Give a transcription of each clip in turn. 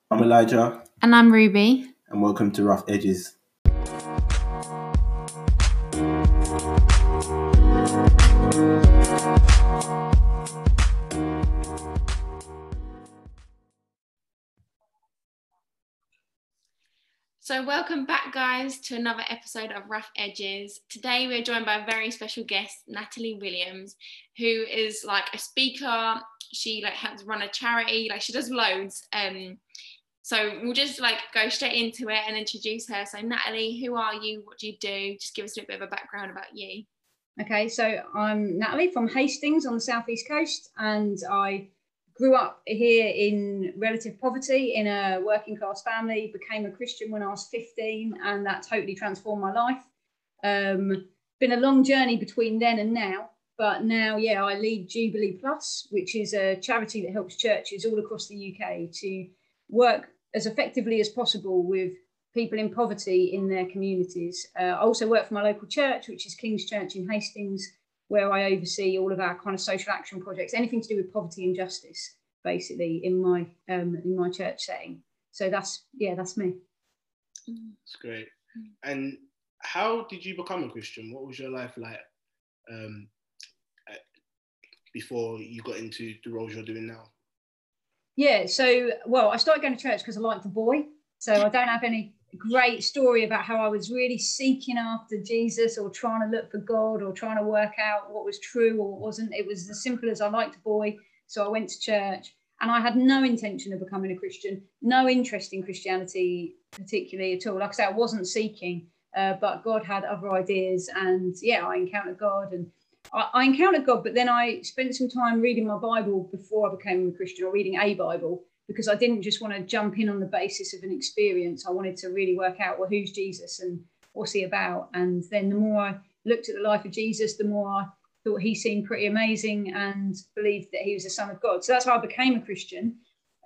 I'm Elijah, And I'm Ruby. and welcome to Rough Edges. So welcome back, guys, to another episode of Rough Edges. Today we're joined by a very special guest, Natalie Williams, who is like a speaker. She helps run a charity, she does loads. So we'll just go straight into it and introduce her. So Natalie, who are you? What do you do? Just give us a little bit of a background about you. Okay, so I'm Natalie from Hastings on the southeast coast, and I grew up here in relative poverty in a working class family, became a Christian when I was 15, and that totally transformed my life. Been a long journey between then and now, but now, I lead Jubilee Plus, which is a charity that helps churches all across the UK to work as effectively as possible with people in poverty in their communities. I also work for my local church, which is King's Church in Hastings, where I oversee all of our kind of social action projects, anything to do with poverty and justice, basically, in my church setting. So that's me. That's great. And how did you become a Christian? What was your life like before you got into the roles you're doing now? Yeah, so, I started going to church because I liked the boy. So I don't have any great story about how I was really seeking after Jesus or trying to look for God or trying to work out what was true or what wasn't. It was as simple as I liked a boy, so I went to church, and I had no intention of becoming a Christian, no interest in Christianity particularly at all. Like I said, I wasn't seeking, but God had other ideas, and I encountered God, and I encountered God, but then I spent some time reading my Bible before I became a Christian, or reading a Bible, because I didn't just want to jump in on the basis of an experience. I wanted to really work out, who's Jesus and what's he about? And then the more I looked at the life of Jesus, the more I thought he seemed pretty amazing and believed that he was the Son of God. So that's how I became a Christian.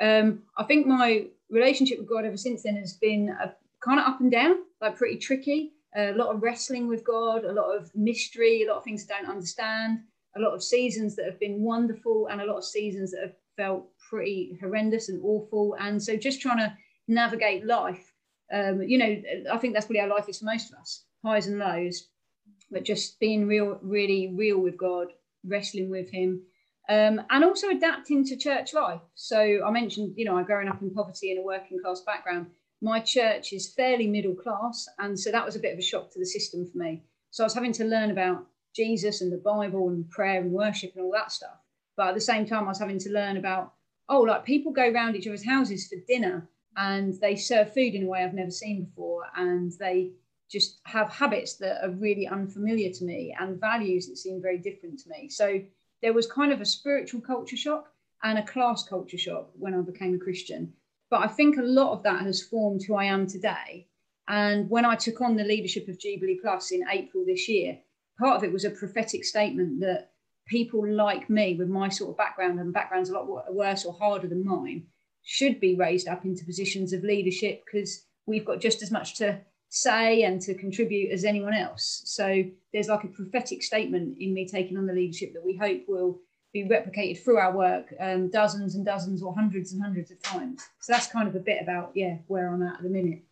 I think my relationship with God ever since then has been a kind of up and down, pretty tricky. A lot of wrestling with God, a lot of mystery, a lot of things I don't understand, a lot of seasons that have been wonderful and a lot of seasons that have felt pretty horrendous and awful. And so just trying to navigate life, I think that's probably how life is for most of us, highs and lows, but just being really real with God, wrestling with him, and also adapting to church life. So I mentioned, I growing up in poverty in a working class background. My church is fairly middle class, and so that was a bit of a shock to the system for me. So I was having to learn about Jesus and the Bible and prayer and worship and all that stuff. But at the same time, I was having to learn about, people go around each other's houses for dinner and they serve food in a way I've never seen before. And they just have habits that are really unfamiliar to me and values that seem very different to me. So there was kind of a spiritual culture shock and a class culture shock when I became a Christian. But I think a lot of that has formed who I am today. And when I took on the leadership of Jubilee Plus in April this year, part of it was a prophetic statement that people like me with my sort of background, and backgrounds a lot worse or harder than mine, should be raised up into positions of leadership, because we've got just as much to say and to contribute as anyone else. So there's a prophetic statement in me taking on the leadership that we hope will be replicated through our work dozens and dozens or hundreds and hundreds of times. So that's kind of a bit about where I'm at the minute.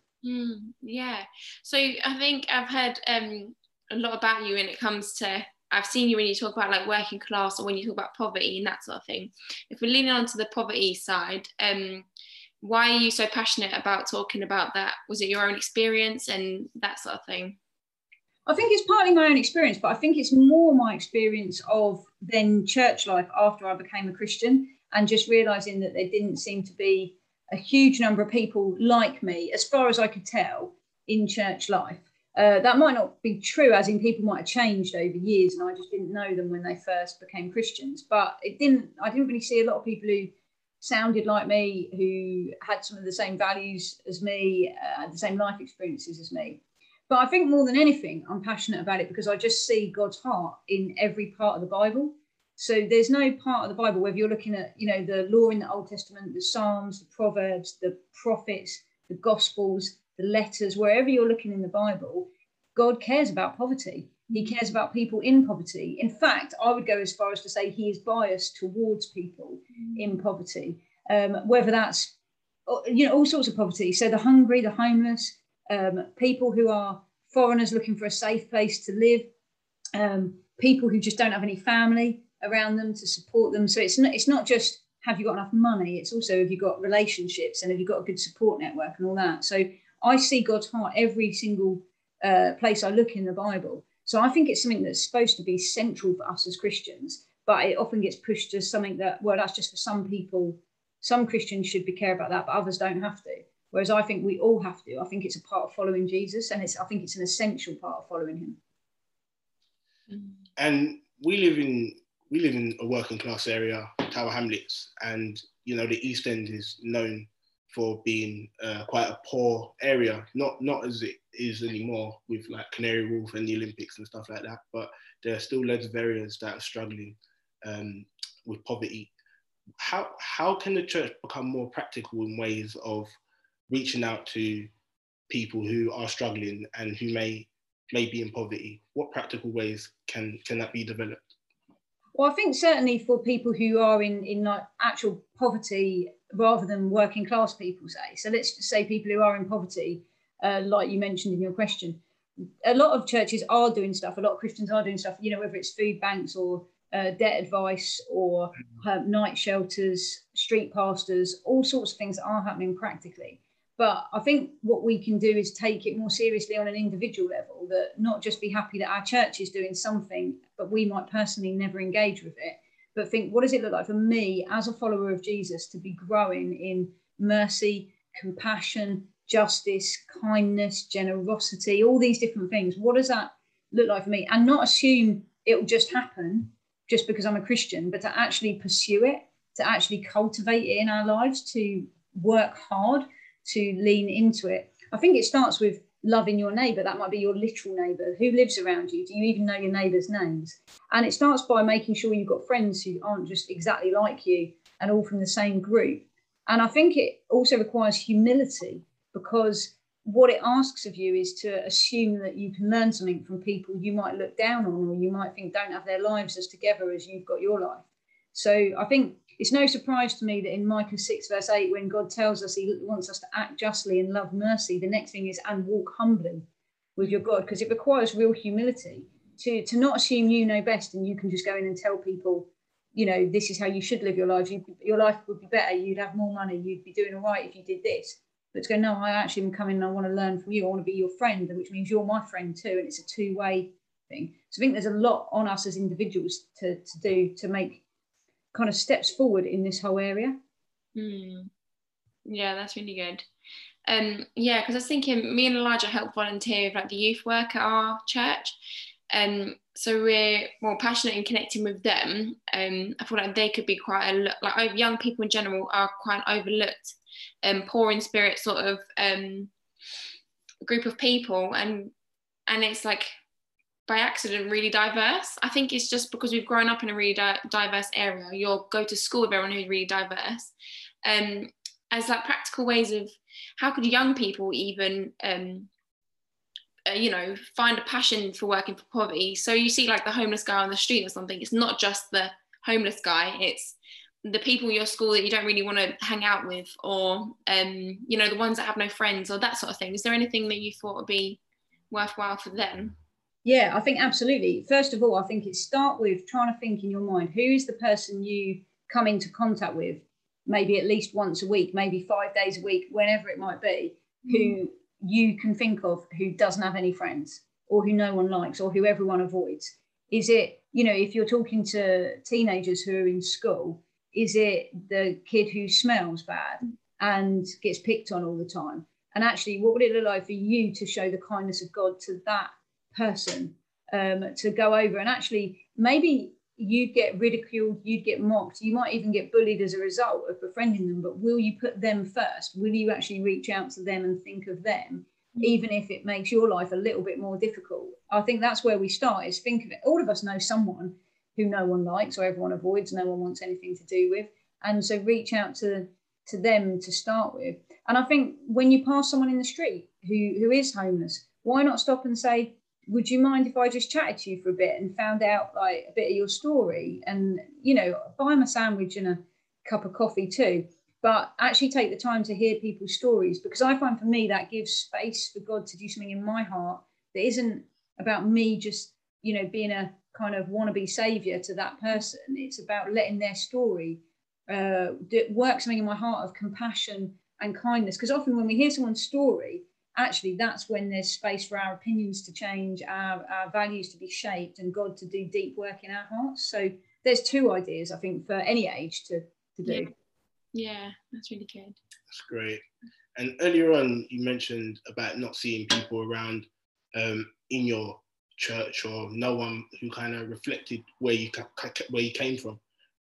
So I think I've heard a lot about you when it comes to, I've seen you when you talk about working class or when you talk about poverty and that sort of thing. If we're leaning onto the poverty side, why are you so passionate about talking about that? Was it your own experience and that sort of thing? I think it's partly my own experience, but I think it's more my experience of then church life after I became a Christian, and just realising that there didn't seem to be a huge number of people like me, as far as I could tell, in church life. That might not be true, as in people might have changed over years and I just didn't know them when they first became Christians. But I didn't really see a lot of people who sounded like me, who had some of the same values as me, the same life experiences as me. But I think more than anything, I'm passionate about it because I just see God's heart in every part of the Bible. So there's no part of the Bible, whether you're looking at, the law in the Old Testament, the Psalms, the Proverbs, the prophets, the Gospels, the letters, wherever you're looking in the Bible, God cares about poverty. He cares about people in poverty. In fact, I would go as far as to say he is biased towards people in poverty, whether that's all sorts of poverty. So the hungry, the homeless, people who are foreigners looking for a safe place to live, people who just don't have any family around them to support them. So it's not just have you got enough money, it's also have you got relationships and have you got a good support network and all that. So I see God's heart every single place I look in the Bible. So I think it's something that's supposed to be central for us as Christians, but it often gets pushed as something that, well, that's just for some people. Some Christians should be care about that, but others don't have to. Whereas I think we all have to. I think it's a part of following Jesus, and I think it's an essential part of following him. And we live in a working class area, Tower Hamlets, and the East End is known for being quite a poor area, not as it is anymore with like Canary Wharf and the Olympics and stuff like that, but there are still loads of areas that are struggling with poverty. How can the church become more practical in ways of reaching out to people who are struggling and who may be in poverty? What practical ways can that be developed? Well, I think certainly for people who are in like actual poverty rather than working class people, say. So let's just say people who are in poverty, like you mentioned in your question. A lot of churches are doing stuff. A lot of Christians are doing stuff, whether it's food banks or debt advice or night shelters, street pastors, all sorts of things that are happening practically. But I think what we can do is take it more seriously on an individual level, that not just be happy that our church is doing something, but we might personally never engage with it, but think, what does it look like for me as a follower of Jesus to be growing in mercy, compassion, justice, kindness, generosity, all these different things? What does that look like for me? And not assume it will just happen just because I'm a Christian, but to actually pursue it, to actually cultivate it in our lives, to work hard, to lean into it. I think it starts with loving your neighbour. That might be your literal neighbour. Who lives around you? Do you even know your neighbours' names? And it starts by making sure you've got friends who aren't just exactly like you and all from the same group. And I think it also requires humility, because what it asks of you is to assume that you can learn something from people you might look down on, or you might think don't have their lives as together as you've got your life. So I think it's no surprise to me that in Micah 6 verse 8, when God tells us he wants us to act justly and love mercy, the next thing is, and walk humbly with your God, because it requires real humility to not assume you know best and you can just go in and tell people, this is how you should live your lives. Your life would be better. You'd have more money. You'd be doing all right if you did this. But to go, no, I actually am coming and I want to learn from you. I want to be your friend, which means you're my friend too. And it's a two-way thing. So I think there's a lot on us as individuals to do to make kind of steps forward in this whole area. Yeah, that's really good. Because I was thinking, me and Elijah help volunteer with like the youth work at our church. So we're more passionate in connecting with them. I feel like they could be quite young people in general are quite overlooked, poor in spirit sort of group of people, and it's like by accident really diverse. I think it's just because we've grown up in a really diverse area. You'll go to school with everyone who's really diverse, as like practical ways of how could young people even find a passion for working for poverty. So you see like the homeless guy on the street or something, it's not just the homeless guy, it's the people in your school that you don't really want to hang out with, or the ones that have no friends, or that sort of thing. Is there anything that you thought would be worthwhile for them? Yeah, I think absolutely. First of all, I think it start with trying to think in your mind, who is the person you come into contact with, maybe at least once a week, maybe 5 days a week, whenever it might be, who you can think of who doesn't have any friends, or who no one likes, or who everyone avoids. Is it, if you're talking to teenagers who are in school, is it the kid who smells bad and gets picked on all the time? And actually, what would it look like for you to show the kindness of God to that person, to go over, and actually maybe you'd get ridiculed, you'd get mocked, you might even get bullied as a result of befriending them, but will you put them first? Will you actually reach out to them and think of them, even if it makes your life a little bit more difficult? I think that's where we start, is think of it. All of us know someone who no one likes or everyone avoids, no one wants anything to do with, and so reach out to them to start with. And I think when you pass someone in the street who is homeless, why not stop and say, would you mind if I just chatted to you for a bit and found out like a bit of your story, and buy them a sandwich and a cup of coffee too? but actually take the time to hear people's stories, because I find for me that gives space for God to do something in my heart that isn't about me just, you know, being a kind of wannabe savior to that person. It's about letting their story work something in my heart of compassion and kindness. Because often when we hear someone's story, actually that's when there's space for our opinions to change, our values to be shaped, and God to do deep work in our hearts. So there's two ideas, I think, for any age to do. Yeah, that's really good. That's great. And earlier on, you mentioned about not seeing people around in your church, or no one who kind of reflected where you came from.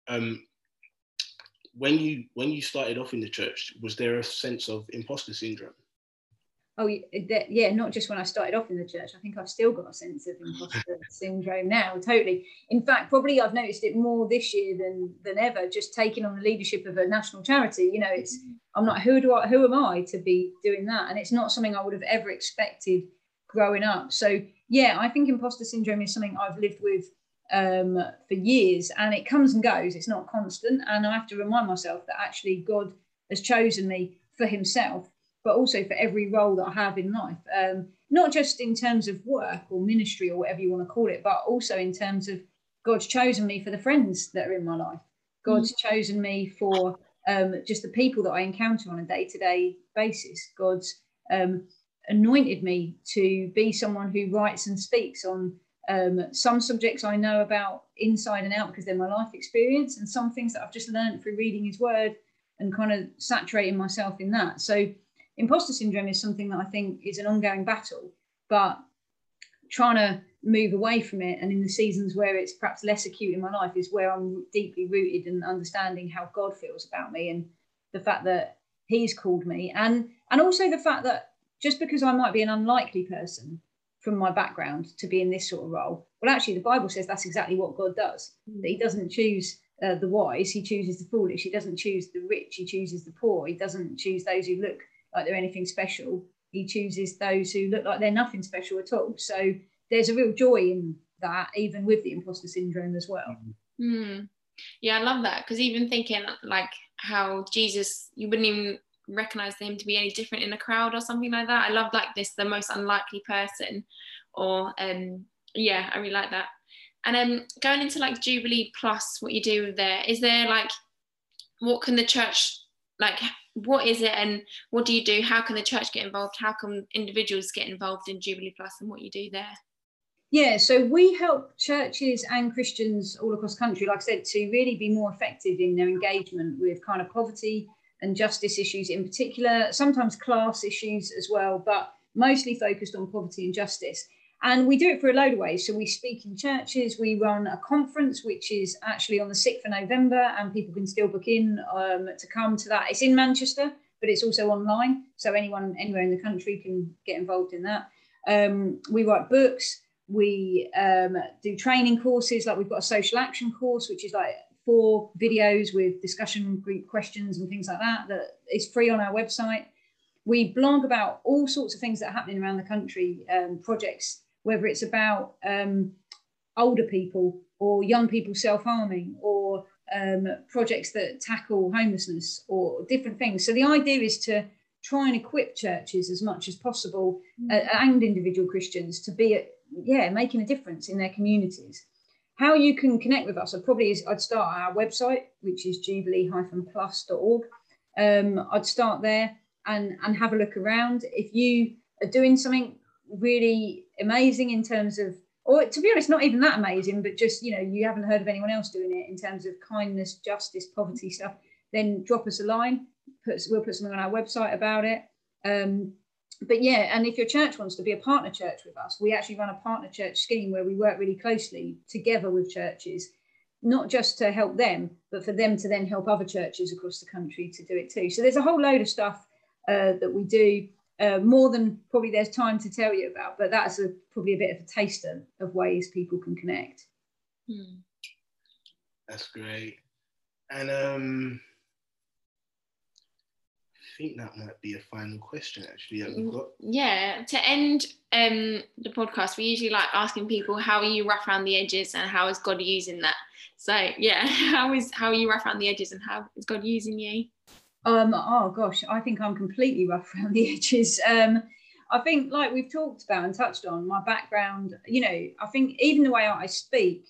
When you started off in the church, was there a sense of imposter syndrome? Oh, yeah, not just when I started off in the church. I think I've still got a sense of imposter syndrome now, totally. In fact, probably I've noticed it more this year than ever, just taking on the leadership of a national charity. You know, I'm not, who am I to be doing that? And it's not something I would have ever expected growing up. So yeah, I think imposter syndrome is something I've lived with for years, and it comes and goes. It's not constant. And I have to remind myself that actually God has chosen me for himself, but also for every role that I have in life, not just in terms of work or ministry or whatever you want to call it, but also in terms of God's chosen me for the friends that are in my life. God's chosen me for just the people that I encounter on a day-to-day basis. God's anointed me to be someone who writes and speaks on some subjects I know about inside and out because they're my life experience, and some things that I've just learned through reading his word and kind of saturating myself in that. So imposter syndrome is something that I think is an ongoing battle, but trying to move away from it, and in the seasons where it's perhaps less acute in my life, is where I'm deeply rooted in understanding how God feels about me, and the fact that he's called me, and also the fact that just because I might be an unlikely person from my background to be in this sort of role, well, actually the Bible says that's exactly what God does, that he doesn't choose the wise, he chooses the foolish. He doesn't choose the rich, he chooses the poor. He doesn't choose those who look like they're anything special. He chooses those who look like they're nothing special at all. So there's a real joy in that, even with the imposter syndrome as well. Yeah, I love that, because even thinking like how Jesus, you wouldn't even recognize him to be any different in a crowd or something like that. I love like this, the most unlikely person, or yeah, I really like that. And going into like Jubilee Plus, what you do there, is there like, what can the church, like, what is it and what do you do? How can the church get involved? How can individuals get involved in Jubilee Plus and what you do there? Yeah, so we help churches and Christians all across the country, like I said, to really be more effective in their engagement with kind of poverty and justice issues in particular, sometimes class issues as well, but mostly focused on poverty and justice. And we do it for a load of ways. So we speak in churches, we run a conference, which is actually on the 6th of November, and people can still book in to come to that. It's in Manchester, but it's also online. So anyone anywhere in the country can get involved in that. We write books, we do training courses, like we've got a social action course, which is like 4 videos with discussion group questions and things like that, that is free on our website. We blog about all sorts of things that are happening around the country, projects, whether it's about older people or young people self-harming, or projects that tackle homelessness or different things. So the idea is to try and equip churches as much as possible and individual Christians to be, making a difference in their communities. How you can connect with us, I'd start our website, which is jubilee-plus.org. I'd start there and have a look around. If you are doing something really amazing in terms of, or to be honest, not even that amazing, but just, you haven't heard of anyone else doing it in terms of kindness, justice, poverty stuff, then drop us a line. We'll put something on our website about it. But yeah, and if your church wants to be a partner church with us, we actually run a partner church scheme where we work really closely together with churches, not just to help them, but for them to then help other churches across the country to do it too. So there's a whole load of stuff that we do, more than probably there's time to tell you about, but that's probably a bit of a taster of ways people can connect. That's great. And I think that might be a final question actually that we've got. Yeah, to end the podcast, we usually like asking people, how are you rough around the edges and how is God using that? So yeah, how are you rough around the edges and how is God using you? Oh gosh, I think I'm completely rough around the edges. I think, like we've talked about and touched on, my background, you know, I think even the way I speak,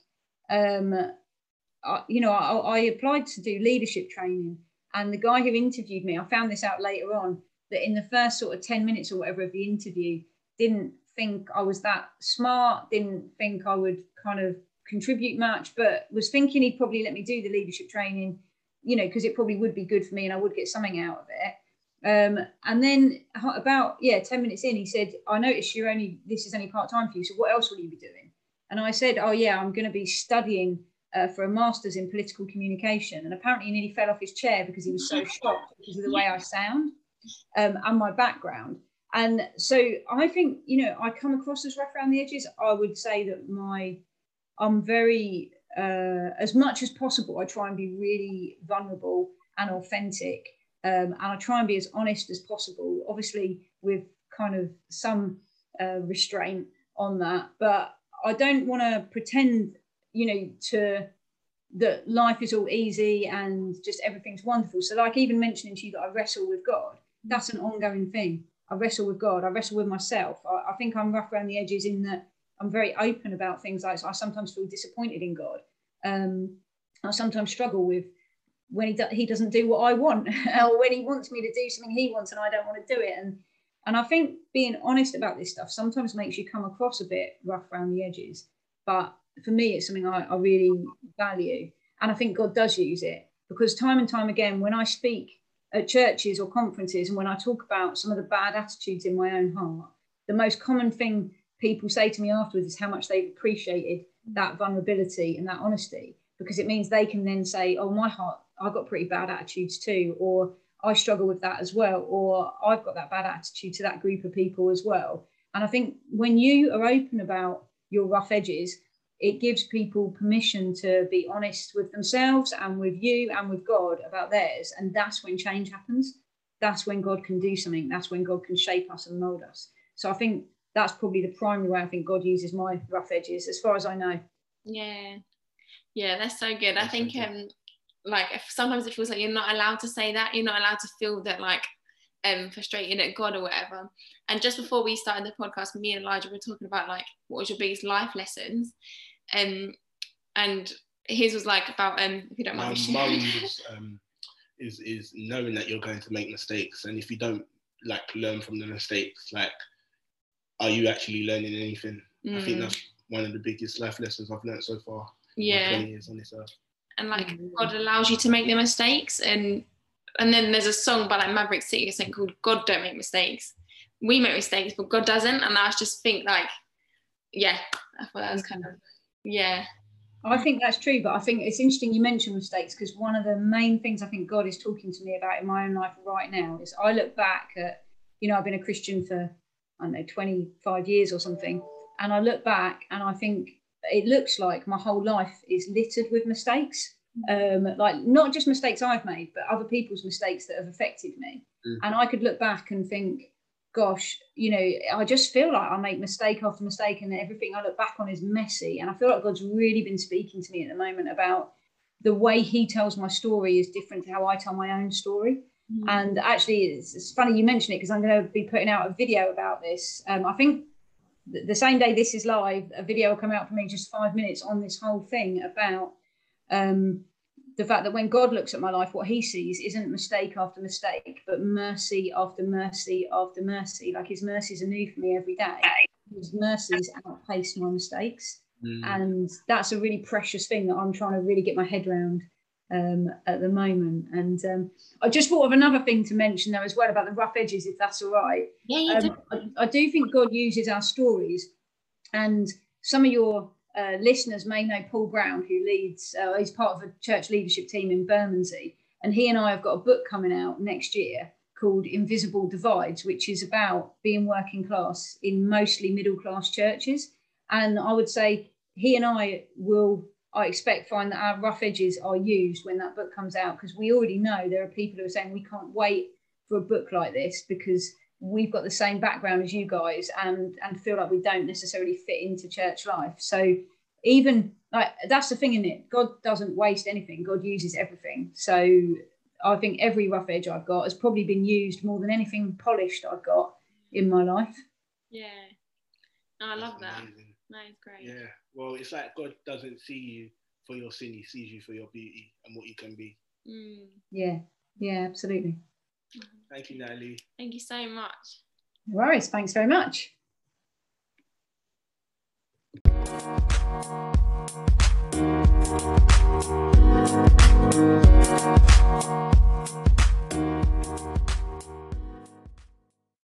I applied to do leadership training, and the guy who interviewed me, I found this out later on, that in the first sort of 10 minutes or whatever of the interview, didn't think I was that smart, didn't think I would kind of contribute much, but was thinking he'd probably let me do the leadership training, you know, because it probably would be good for me and I would get something out of it. And then about 10 minutes in, he said, I noticed this is only part-time for you, so what else will you be doing? And I said, oh yeah, I'm going to be studying for a master's in political communication. And apparently he nearly fell off his chair because he was so shocked because of the way I sound and my background. And so I think, you know, I come across as rough around the edges. I would say that I'm very, as much as possible, I try and be really vulnerable and authentic. And I try and be as honest as possible, obviously with kind of some restraint on that. But I don't want to pretend, you know, that life is all easy and just everything's wonderful. So like even mentioning to you that I wrestle with God, that's an ongoing thing. I wrestle with God, I wrestle with myself. I think I'm rough around the edges in that I'm very open about things. Like I sometimes feel disappointed in God. I sometimes struggle with when he doesn't do what I want, or when he wants me to do something he wants and I don't want to do it. And I think being honest about this stuff sometimes makes you come across a bit rough around the edges. But for me, it's something I really value. And I think God does use it, because time and time again, when I speak at churches or conferences, and when I talk about some of the bad attitudes in my own heart, the most common thing people say to me afterwards is how much they've appreciated that vulnerability and that honesty, because it means they can then say, oh, my heart, I've got pretty bad attitudes too, or I struggle with that as well, or I've got that bad attitude to that group of people as well. And I think when you are open about your rough edges, it gives people permission to be honest with themselves and with you and with God about theirs. And that's when change happens. That's when God can do something. That's when God can shape us and mold us. So I think that's probably the primary way I think God uses my rough edges, as far as I know. Yeah, that's so good. I think like if sometimes it feels like you're not allowed to say that, you're not allowed to feel that like frustrated at God or whatever. And just before we started the podcast, me and Elijah were talking about like what was your biggest life lessons, and his was like about if you don't mind. Mine is knowing that you're going to make mistakes, and if you don't like learn from the mistakes, like are you actually learning anything? I think that's one of the biggest life lessons I've learned so far. Yeah. 20 years on this earth. And like God allows you to make the mistakes, and then there's a song by like Maverick City, I think, called God Don't Make Mistakes. We make mistakes, but God doesn't. And I just think like, yeah, I thought that was kind of, yeah. I think that's true, but I think it's interesting you mentioned mistakes, because one of the main things I think God is talking to me about in my own life right now is I look back at, you know, I've been a Christian for, I don't know, 25 years or something. And I look back and I think it looks like my whole life is littered with mistakes. Like not just mistakes I've made, but other people's mistakes that have affected me. And I could look back and think, gosh, you know, I just feel like I make mistake after mistake, and everything I look back on is messy. And I feel like God's really been speaking to me at the moment about the way he tells my story is different to how I tell my own story. And actually it's funny you mention it, because I'm going to be putting out a video about this. I think the same day this is live, a video will come out for me, just 5 minutes, on this whole thing about the fact that when God looks at my life, what he sees isn't mistake after mistake, but mercy after mercy after mercy. Like his mercies are new for me every day. His mercies outpace my mistakes. And that's a really precious thing that I'm trying to really get my head around at the moment. And I just thought of another thing to mention though as well about the rough edges, if that's all right. I do think God uses our stories, and some of your listeners may know Paul Brown, who leads, he's part of a church leadership team in Bermondsey, and he and I have got a book coming out next year called Invisible Divides, which is about being working class in mostly middle class churches. And I would say he and I expect find that our rough edges are used when that book comes out, because we already know there are people who are saying we can't wait for a book like this because we've got the same background as you guys and feel like we don't necessarily fit into church life. So even like that's the thing, isn't it? God doesn't waste anything. God uses everything. So I think every rough edge I've got has probably been used more than anything polished I've got in my life. Yeah. No, I love That's that. amazing. That is great. Yeah. Well, it's like God doesn't see you for your sin; He sees you for your beauty and what you can be. Yeah. Yeah, absolutely. Thank you, Natalie. Thank you so much. No worries. Thanks very much.